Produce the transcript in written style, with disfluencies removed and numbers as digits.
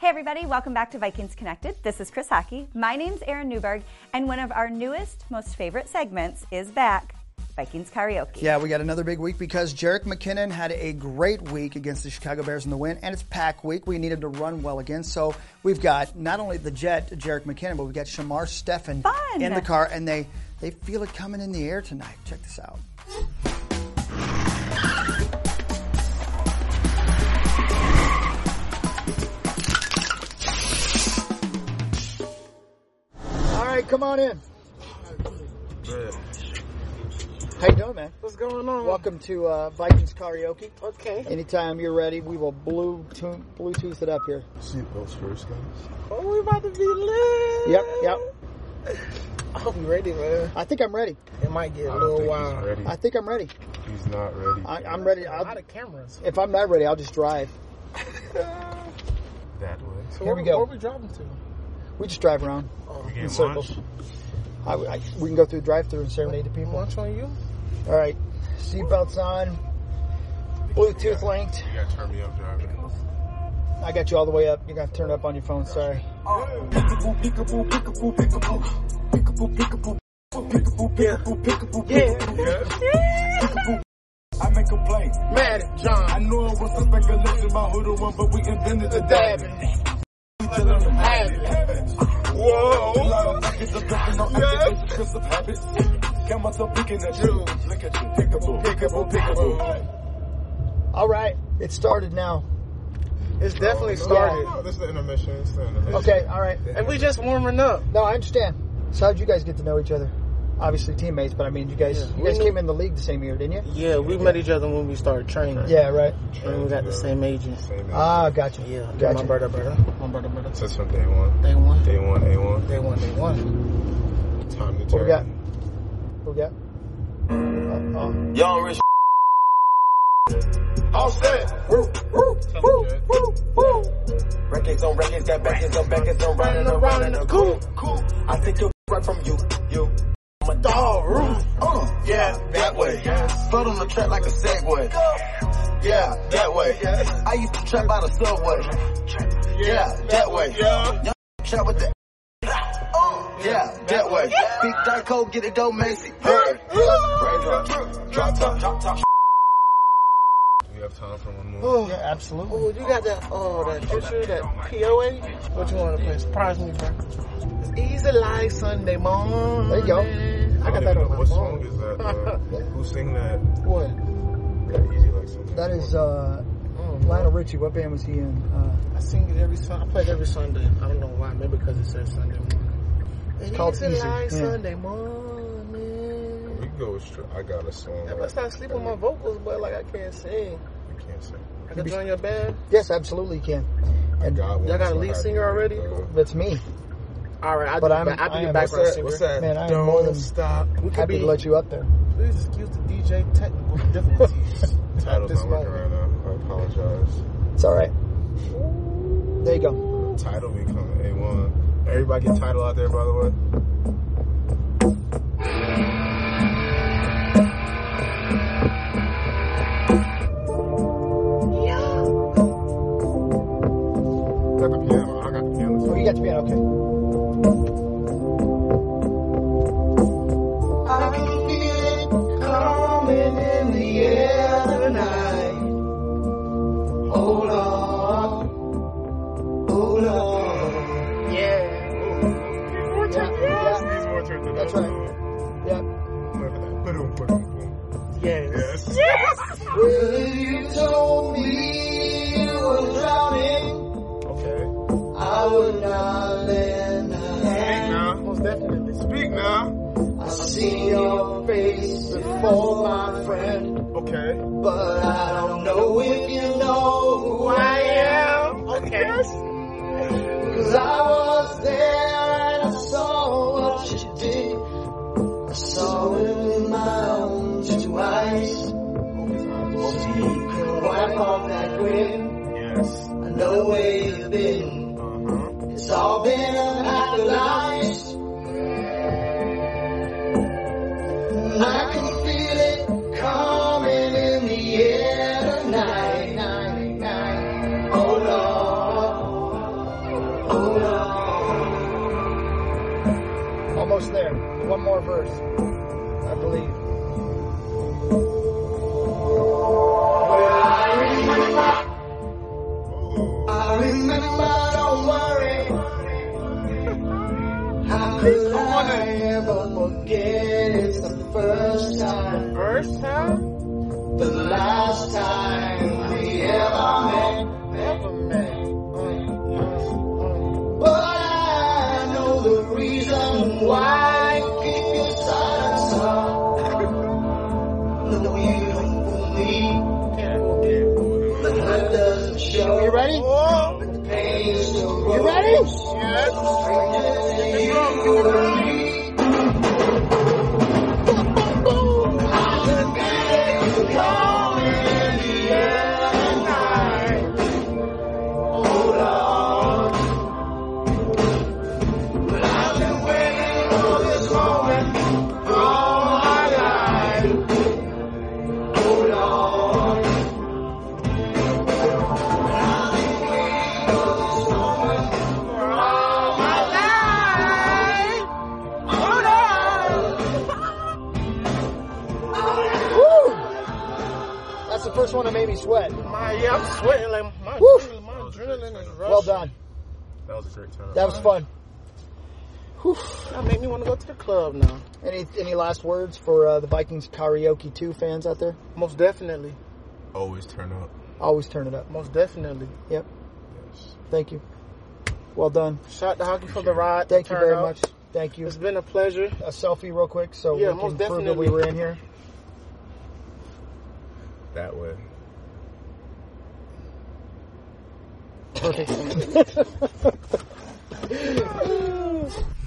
Hey everybody, welcome back to Vikings Connected. This is Chris Hockey. My name's Erin Newberg, and one of our newest, most favorite segments is back, Vikings Karaoke. Yeah, we got another big week because Jerick McKinnon had a great week against the Chicago Bears in the win, and it's Pack week. We need him to run well again, so we've got not only the Jet, Jerick McKinnon, but we've got Shamar Stephen in the car, and they feel it coming in the air tonight. Check this out. Come on in. How you doing, man? What's going on? Welcome to Vikings Karaoke. Okay. Anytime you're ready, we will Bluetooth it up here. Seatbelts first, guys. Oh, we about to be lit. Yep. I hope you're ready, man. I think I'm ready. It might get a little while. I think I'm ready. He's not ready. I'm ready. A lot of cameras. If I'm not ready, I'll just drive. That way. So here we go. Where are we driving to? We just drive around in circles. We can go through the drive-thru and serenade the people. Lunch on you? All right. Seatbelts on. Bluetooth linked. You gotta turn me up, driver. I got you all the way up. You're going to turn it up on your phone. Sorry. I make a play. Mad at John. I know it was a speculation about who the one, but we invented the dabbing. Whoa. All right. It started now. It's definitely started. No, this is the intermission. Okay, all right. And we just warming up. No, I understand. So how'd you guys get to know each other? Obviously teammates, but I mean, you guys came in the league the same year, didn't you? Yeah, we met each other when we started training. Yeah, right. And we got the same agent. Ah, gotcha. Yeah, gotcha. My brother. Since from day one. Day one. A1. Day one. Time to turn. What we got? Young Rich. All set. Woo. Records on records, got backers on backers, I'm running around in the cool. I think you're right from you. I'm a dog, yeah, that way. Float on the track like a Segway. Yeah, that way. I used to trap by the subway. Yeah, that way. Trap with the yeah, that way. Big dark coat, get it dope, Macy. Raindrop, drop top. We have time for one more. Oh, yeah, absolutely. Oh, you got that picture, that POA? What you want to play? Surprise me, bro. It's easy like Sunday morning. There you go. I got that on my What phone. song is that? Who sing that? What? That Easy Like Sunday. That is Lionel Richie. What band was he in? I sing it every Sunday. I play it every Sunday. I don't know why. Maybe because it says Sunday morning. It's called Easy. Like Yeah. Sunday morning. We can go with I Got a Song. If I start sleeping with my vocals, but like I can't sing. You can't sing. I can join your band. Yes, absolutely you can. I got one. Y'all got a lead singer already? That's me. All right, I'll But be I'm- the I am- background singer. What's that? Man, I am more than Stop. We could happy be. to let you up there. Please excuse the DJ technical difficulties. Title's This not working moment. right now. I apologize. It's all right. There you go. Title become A1. Everybody get Title out there, by the way. Got the piano. I got the piano. Oh, you got the piano. Okay. I can feel it coming in the air tonight. Hold on. Yeah. These more turns. That's right. Yeah. Look at that. Boom, boom, boom. Yes. Well, you told me you were drowning. Okay. I would not lend a Speak hand. now. Most definitely. Speak now. I see your face before, my friend, Okay. but I don't know if you know who I am. Okay. 'Cause I was there and I saw what you did. I saw it with my own two eyes. So you can wipe off that grin. Yes. I know where you've been. It's all been half lies. And I can feel it coming in the air tonight. Oh Lord, one more verse, I believe. I remember, don't worry. How could I ever forget? It's the first time. First time? The last time we ever met. Never met. But I know the reason why. Keep your silence up. No, you don't fool me. Can't forget. The hurt doesn't show. You ready? Oh, But the pain still grows. You ready? yes. You and me. That's the first one that made me sweat. I'm sweating like my Woo. adrenaline is rushing. Well done. That was a great time. That was fun. That made me want to go to the club now. Any last words for the Vikings Karaoke 2 fans out there? Most definitely. Always turn up. Always turn it up. Most definitely. Yep. Yes. Thank you. Well done. Shout to Hockey for the ride. Thank you Turn very out. much. Thank you. It's been a pleasure. A selfie real quick so Yeah, we most can prove that we definitely. were in here. That way. Perfect.